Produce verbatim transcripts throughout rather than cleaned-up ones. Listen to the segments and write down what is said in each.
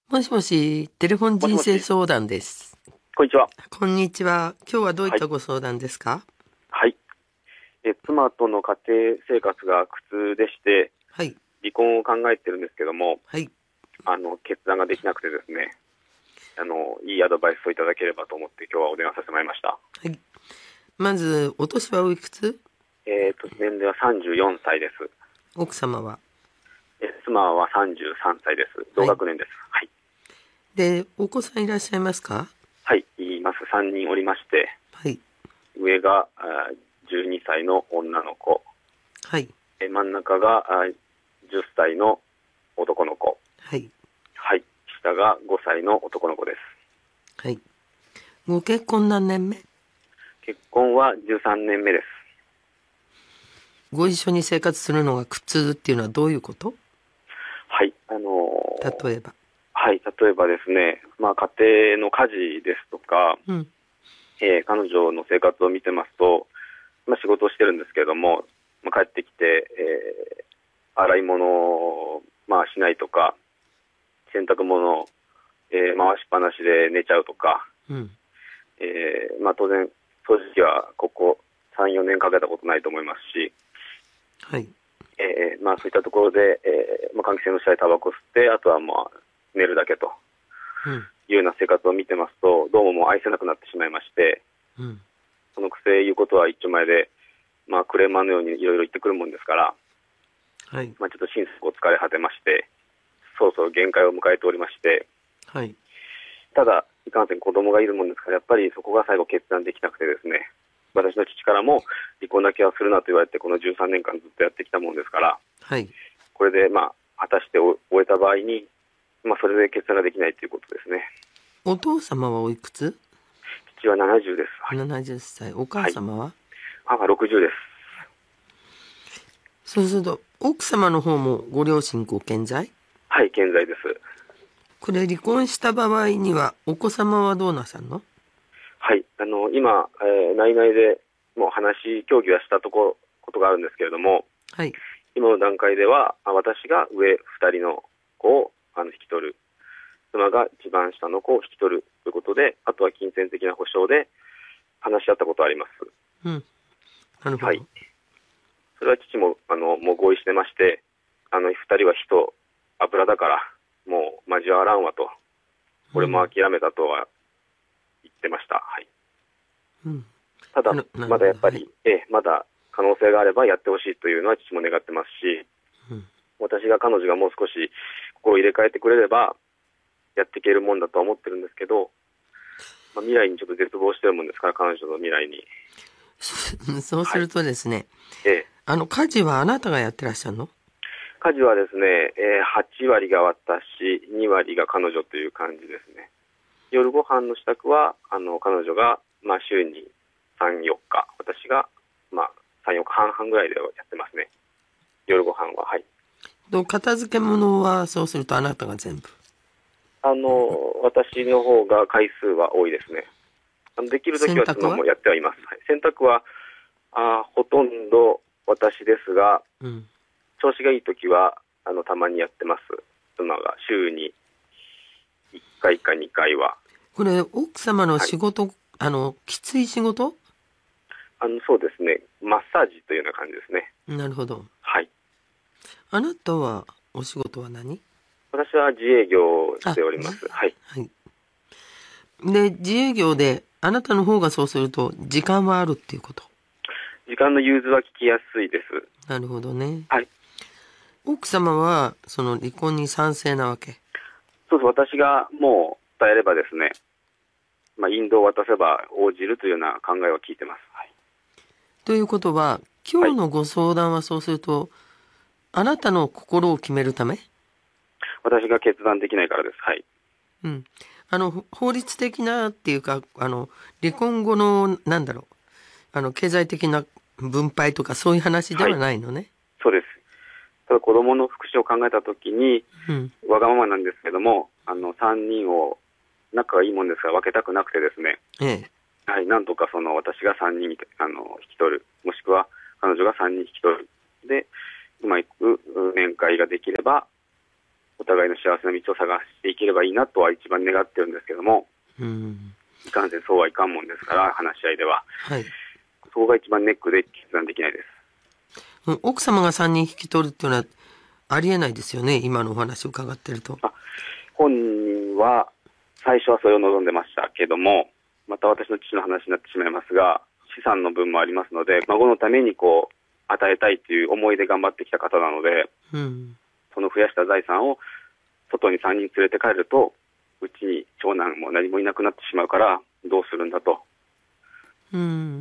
もしもし、テレフォン人生相談です。 こんにちは。 こんにちは。今日はどういったご相談ですか？ はい。え妻との家庭生活が苦痛でして、 はい。 離婚を考えてるんですけども、 はい。 あの決断ができなくてですね、あのいいアドバイスをいただければと思って今日はお電話させてもらいました。 はい。まず、お年はおいくつ？ えっと年齢はさんじゅうよんさいです。 奥様は？ え妻はさんじゅうさんさいです。同学年です。はい。 で、お子さんいらっしゃいますか？ はい、います。さんにんおりまして、 はい。 上があじゅうにさいの女の子、 はい。 え真ん中があじゅっさいの男の子、 はい。 はい、下がごさいの男の子です。 はい。ご結婚何年目？ 結婚はじゅうさんねんめです。 ご一緒に生活するのが苦痛っていうのはどういうこと？ はい、あのー、 例えば。 はい、例えばですね、まあ、家庭の家事ですとか、 うん。 えー彼女の生活を見てますと、まあ、仕事をしてるんですけれども、まあ、帰ってきて、えー洗い物を、まあ、しないとか、洗濯物を、えー回しっぱなしで寝ちゃうとか、 うん。 えーまあ、当然、掃除機はここさん、よねんかけたことないと思いますし、 はい。 えーまあ、そういったところで、えーまあ、換気扇の下でタバコ吸って、あとはまあ寝るだけとうん。 いうような生活を見てますと、どうももう愛せなくなってしまいまして、 うん。 そのくせ言うことは一丁前で、まあ、クレーマーのようにいろいろ言ってくるもんですから、 はい。 まあ、ちょっと心底疲れ果てまして、そろそろ限界を迎えておりまして、 はい。 ただ、いかんせん子供がいるもんですから、やっぱりそこが最後決断できなくてですね、私の父からも離婚だけはするなと言われて、このじゅうさんねんかんずっとやってきたもんですから、 はい。 これでまあ果たして終えた場合に、まあ、それで決断ができないということですね。 お父様はおいくつ？ 父はななじゅうです。はい、 ななじゅっさい。お母様は？ はい、母はろくじゅうです。 そうすると、奥様の方もご両親ご健在？ はい、健在です。 これ離婚した場合にはお子様はどうなさるの？ はい、あの今、えー、内々でもう話、協議はしたところことがあるんですけれども、 はい。 今の段階では私が上ふたりの子をあの引き取る、妻が一番下の子を引き取るということで、あとは金銭的な保障で話し合ったことはあります。 うん。なるほど。 はい、それは父もあのもう合意してまして、あのふたりは火と油だからもう交わらんわと、これも諦めたとは言ってました。はい、 うん。 ただまだやっぱり、 はい、 えまだ可能性があればやってほしいというのは父も願ってますし、 うん、 私が彼女がもう少し心を入れ替えてくれればやっていけるもんだとは思ってるんですけど、まあ、未来にちょっと絶望してるもんですから、彼女の未来に。 そうするとですね、 はい、ええ、 あの家事はあなたがやってらっしゃるの？ 家事はですね、えー、はちわりが私、にわりが彼女という感じですね。夜ご飯の支度はあの彼女が、まあ、週にさん、よっか、私が、まあ、さん、よっかはんはんぐらいでやってますね、夜ご飯は。はい。 と片付け物はそうするとあなたが全部？ あの私の方が回数は多いですね。あのできるときは妻もやってはいます。はい、洗濯はあほとんど私ですが、 うん、 調子がいいときはあのたまにやってます。妻が週にいっかいかにかいは。 これ奥様の仕事、 はい、 あのきつい仕事？ あのそうですね、マッサージというような感じですね。 なるほど。 はい。 あなたはお仕事は何？ 私は自営業をしております。はい。 はい。で、自営業であなたの方がそうすると時間はあるっていうこと？ 時間の融通は聞きやすいです。 なるほどね。 はい。 奥様はその離婚に賛成なわけ？ そうです。私がもう伝えればですね、まあ、引導を渡せば応じるというような考えを聞いてます。はい、 ということは、今日のご相談はそうすると、はい、あなたの心を決めるため？ 私が決断できないからです。はい。 うん。あの、法律的なっていうか、あの、離婚後の、なんだろう、あの、経済的な分配とかそういう話ではないのね。はい、 そうです。ただ子供の福祉を考えたときに、 うん、 わがままなんですけども、あの、さんにんを仲がいいもんですから分けたくなくてですね。 ええ。 はい、なんとかその私がさんにんあの引き取る、もしくは彼女がさんにん引き取る。で、うまく面会ができれば、お互いの幸せな道を探していければいいなとは一番願ってるんですけども、 うん、 いかんせんそうはいかんもんですから、話し合いでは。 はい。 そこが一番ネックで決断できないです。 うん、奥様がさんにん引き取るっていうのはありえないですよね、今のお話を伺ってると。 あ、本人は最初はそれを望んでましたけども、また私の父の話になってしまいますが、資産の分もありますので、孫のためにこう与えたいという思いで頑張ってきた方なので、 うん、 その増やした財産を外にさんにん連れて帰ると、うちに長男も何もいなくなってしまうからどうするんだと。 うん、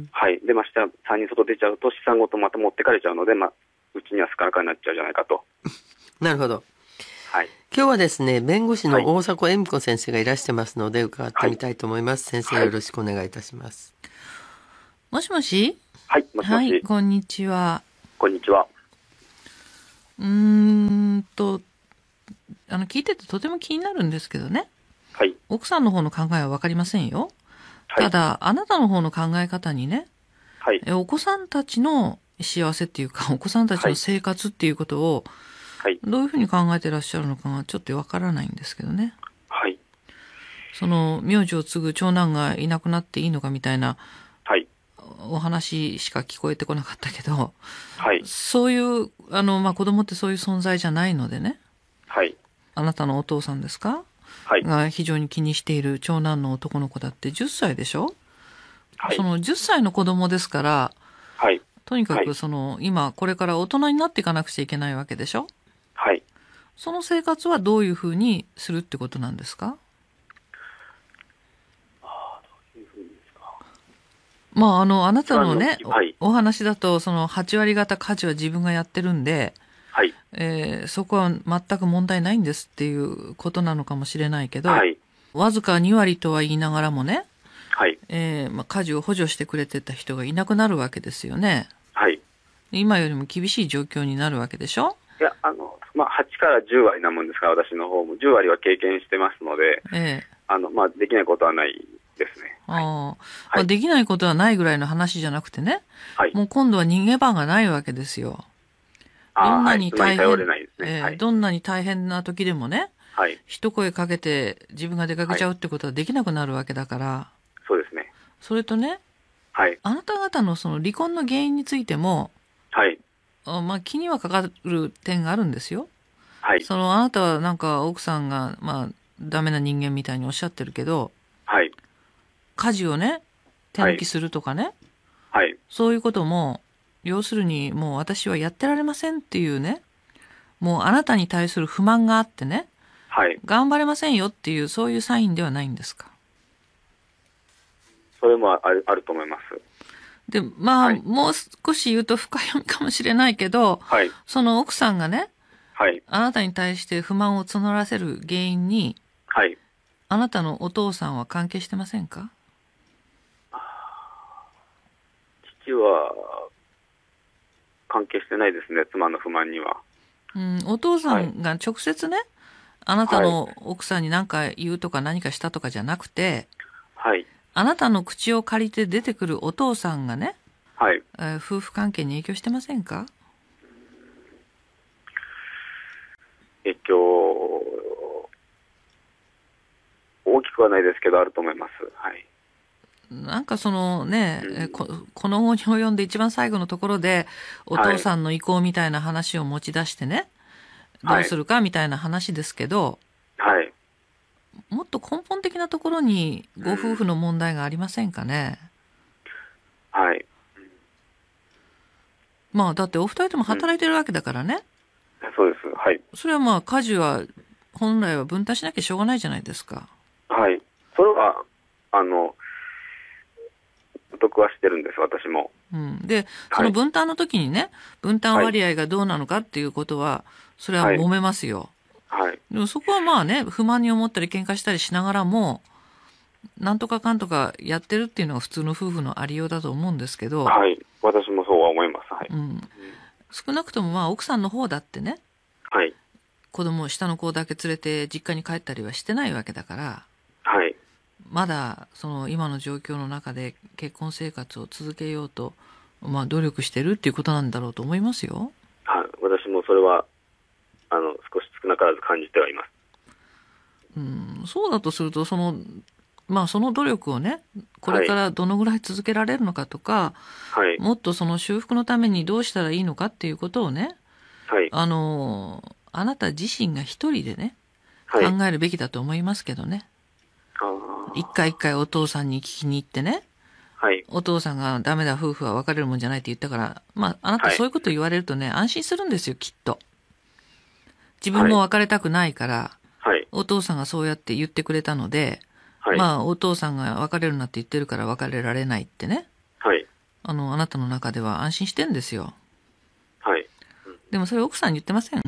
はい。で、ましてやさんにん外出ちゃうと資産ごとまた持ってかれちゃうので、まあ、うちにはスカラカになっちゃうじゃないかと。 なるほど。 はい。 今日はですね、弁護士の大迫恵美子先生がいらしてますので伺ってみたいと思います。はい、先生、よろしくお願いいたします。 もしもし。 はい、もしもし。 はい、こんにちは。 こんにちは。 うーんと、あの、聞いててとても気になるんですけどね。 はい。 奥さんの方の考えはわかりませんよ。 はい、 ただ、あなたの方の考え方にね、 はい、 えお子さんたちの幸せっていうか、お子さんたちの生活っていうことを、 はい、 どういうふうに考えてらっしゃるのかがちょっとわからないんですけどね。 はい。 その、名字を継ぐ長男がいなくなっていいのかみたいな、 はい。 お話しか聞こえてこなかったけど、 はい。 そういう、あの、まあ、子供ってそういう存在じゃないのでね。 はい。 あなたのお父さんですか？ はい。 が非常に気にしている長男の男の子だってじゅっさいでしょ？ はい。 そのじゅっさいの子供ですから、 はい。 とにかくその、今これから大人になっていかなくちゃいけないわけでしょ？ はい。 その生活はどういうふうにするってことなんですか？ ああ、どういうふうにですか。 まあ、あの、あなたのね、 はい、 お、お話だと、そのはち割方家事は自分がやってるんで、 はい。 えーそこは全く問題ないんですっていうことなのかもしれないけど、 はい。 わずかに割とは言いながらもね、 はい。 えーまあ、家事を補助してくれてた人がいなくなるわけですよね。 はい。 今よりも厳しい状況になるわけでしょ？ いや、あの、まあ、はちからじゅう割なもんですから、私の方もじゅう割は経験してますので、 ええ。 あの、まあ、できないことはないですね。 あはい。 あ、まあ、できないことはないぐらいの話じゃなくてね、 はい。 もう今度は逃げ場がないわけですよ。どんなに大変、 はい、頼れないですね。 えーはい、 どんなに大変な時でもね、 はい、 一声かけて自分が出かけちゃうってことはできなくなるわけだから、はい、 そうですね。 それとね、 はい、 あなた方のその離婚の原因についても、 はい、 あまあ気にはかかる点があるんですよ。 はい、 そのあなたはなんか奥さんがまあダメな人間みたいにおっしゃってるけど、 はい、 家事をね手抜きするとかね、 はい、 そういうことも要するにもう私はやってられませんっていうね、もうあなたに対する不満があってね、 はい、 頑張れませんよっていうそういうサインではないんですか？ それもある、あると思います。 で、まあ、 はい、 もう少し言うと深読みかもしれないけど、 はい、 その奥さんがね、 はい、 あなたに対して不満を募らせる原因に、 はい、 あなたのお父さんは関係してませんか？ 父は関係してないですね、妻の不満には。 うん、お父さんが直接ね、あなたの奥さんに何か言うとか何かしたとかじゃなくて、 はい、 あなたの口を借りて出てくるお父さんがね、 はい、 えー夫婦関係に影響してませんか？ 影響、大きくはないですけど、あると思います。はい。 なんかそのね、えーこ、この後に及んで一番最後のところで、お父さんの意向みたいな話を持ち出してね、 はい、 どうするかみたいな話ですけど、 はい。 もっと根本的なところにご夫婦の問題がありませんかね。 はい。 まあだってお二人とも働いてるわけだからね。 そうです。はい。 それはまあ家事は本来は分担しなきゃしょうがないじゃないですか。 はい。それは、あの、得はしてるんです、私も。 うん、で、その分担の時にね、分担割合がどうなのかっていうことは、それは揉めますよ。 はい。 でもそこはまあね、不満に思ったり喧嘩したりしながらも、なんとかかんとかやってるっていうのが普通の夫婦のありようだと思うんですけど、 はい。私もそうは思います。はい。 うん、少なくともまあ奥さんの方だってね、 はい。 子供、下の子だけ連れて実家に帰ったりはしてないわけだから、 はい。 まだその今の状況の中で結婚生活を続けようと、まあ努力してるっていうことなんだろうと思いますよ。 はい。私もそれは、あの、少し少なからず感じてはいます。 うん、そうだとすると、その、まあその努力をね、これからどのぐらい続けられるのかとか、 はい。 もっとその修復のためにどうしたらいいのかっていうことをね、 はい。 あの、あなた自身が一人でね、 はい。 考えるべきだと思いますけどね。 あー一回一回お父さんに聞きに行ってね、 はい。 お父さんがダメだ、夫婦は別れるもんじゃないって言ったから、まああなたはいそういうこと言われるとね、安心するんですよ、きっと。自分も別れたくないから、 はい。 お父さんがそうやって言ってくれたので、 はい。 まあお父さんが別れるなって言ってるから別れられないってね、 はい。 あの、あなたの中では安心してんですよ。 はい。 でもそれ奥さんに言ってません？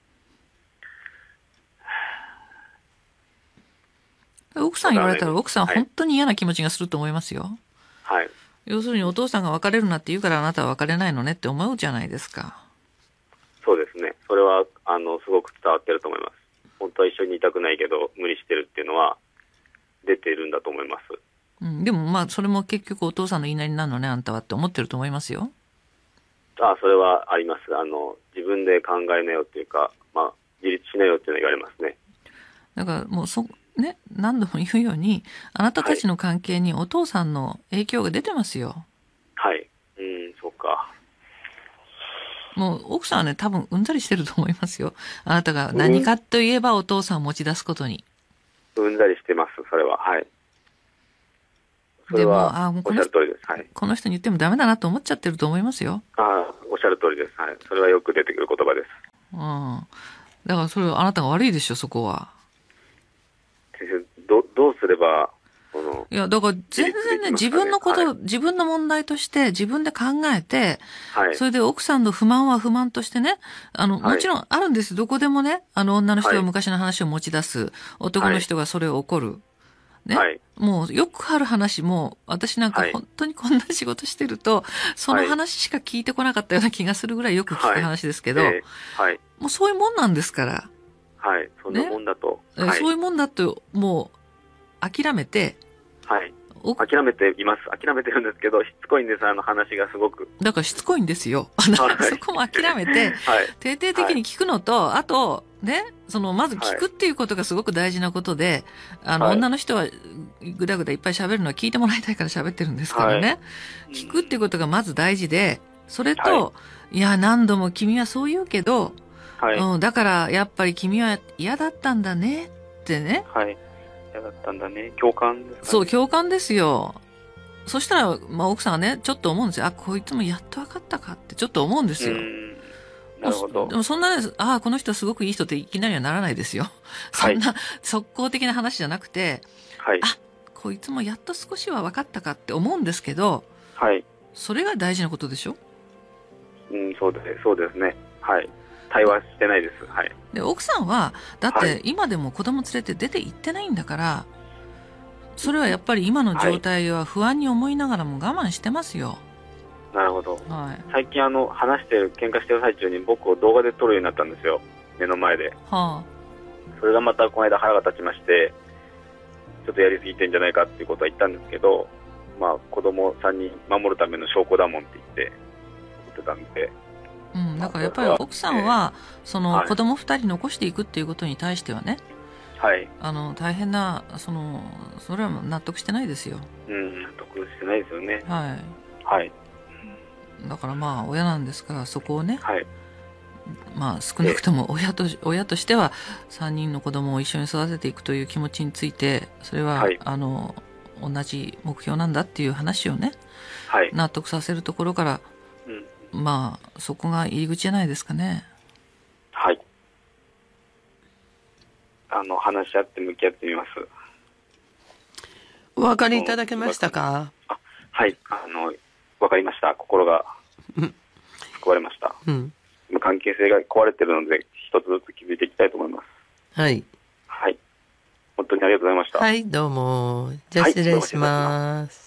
奥さん言われたら奥さんはい本当に嫌な気持ちがすると思いますよ。 はい。 要するにお父さんが別れるなって言うからあなたは別れないのねって思うじゃないですか。 そうですね。それは、あの、すごく伝わってると思います。本当は一緒にいたくないけど、無理してるっていうのは、出てるんだと思います。 うん、でもまあそれも結局お父さんの言いなりになるのねあんたはって思ってると思いますよ。 あ、それはあります。あの、自分で考えなよっていうか、まあ、自立しなよっていうのは言われますね。 だからもうそ、ね、何度も言うように、あなたたちの関係にお父さんの影響が出てますよ。 はい。うん、そうか。 もう奥さんはね、多分うんざりしてると思いますよ。あなたが何かといえばお父さんを持ち出すことに。 うんざりしてます、それは。はい。それでも、 は、 あもうおっしゃる通りです。はい。 この人に言ってもダメだなと思っちゃってると思いますよ。 ああ、おっしゃる通りです。はい。それはよく出てくる言葉です。 うん。だからそれはあなたが悪いでしょ、そこは。 先生、ど、どうすれば、この、 いや、だから全然ね、 自立できますかね自分のこと、 はい自分の問題として自分で考えて、 はい。 それで奥さんの不満は不満としてね、あの、 はいもちろんあるんです。どこでもね、あの、女の人はいが昔の話を持ち出す。男の人がそれを怒る。ね。 はい。 もうよくある話も、私なんかはい本当にこんな仕事してると、その話しか聞いてこなかったような気がするぐらいよく聞く話ですけど、 えーはい。 もうそういうもんなんですから、 はい。そんなもんだと。 えはい。 そういうもんだと、もう諦めて、 はい。 お諦めています。諦めてるんですけど、しつこいんです。あの話がすごく。 だからしつこいんですよ。 はいそこも諦めて、 はい。 徹底的に聞くのと、あと、ね、その、まず聞くっていうことがすごく大事なことで、あの、 はい女の人はぐだぐだいっぱい喋るのは聞いてもらいたいから喋ってるんですからね。 はい聞くっていうことがまず大事で、それと、、 はいや、何度も君はそう言うけど、 はい。 うん、だからやっぱり君は嫌だったんだねってね。 はい。嫌だったんだね。共感ですかね。 そう、共感ですよ。そしたら、まあ、奥さんはね、ちょっと思うんですよ。あ、こいつもやっと分かったかってちょっと思うんですよ。 うん。なるほどで。もそんなね、ああ、この人すごくいい人っていきなりはならないですよ。 はいそんな速攻的な話じゃなくて、 はい。 あ、こいつもやっと少しは分かったかって思うんですけど、 はい。 それが大事なことでしょ？ うん、そうです。そうですね。はい。対話してないです。はい。 で、奥さんは、だっはいて今でも子供連れて出て行ってないんだから、それはやっぱり今の状態は不安に思いながらも我慢してますよ。 なるほど。 はい。 最近あの、話してる、喧嘩してる最中に僕を動画で撮るようになったんですよ。目の前で。 はそれがまたこの間腹が立ちまして、ちょっとやりすぎてんじゃないかっていうことは言ったんですけど、まあ子供さんにん守るための証拠だもんって言って、言ってたんで、 あ。うん。だからやっぱり奥さんは、そのはい子供二人残していくっていうことに対してはね、 はい。 あの、大変な、その、それは納得してないですよ。 うん、納得してないですよね。 ははい。 い。だからまあ、親なんですから、そこをね、 はい。 まあ、少なくとも親と、親としては、三人の子供を一緒に育てていくという気持ちについて、それは、 はいあの、同じ目標なんだっていう話をね、 はい。 納得させるところから、 うん。 まあ、そこが入り口じゃないですかね。 はい。あの、話し合って向き合ってみます。 お分かりいただけましたか？ あ、はい。あの、わかりました。心がうん救われました。 うん。 今関係性が壊れてるので、一つずつ気づいていきたいと思います。 はい。 はい。本当にありがとうございました。 はい、どうも。じゃあはい失礼します。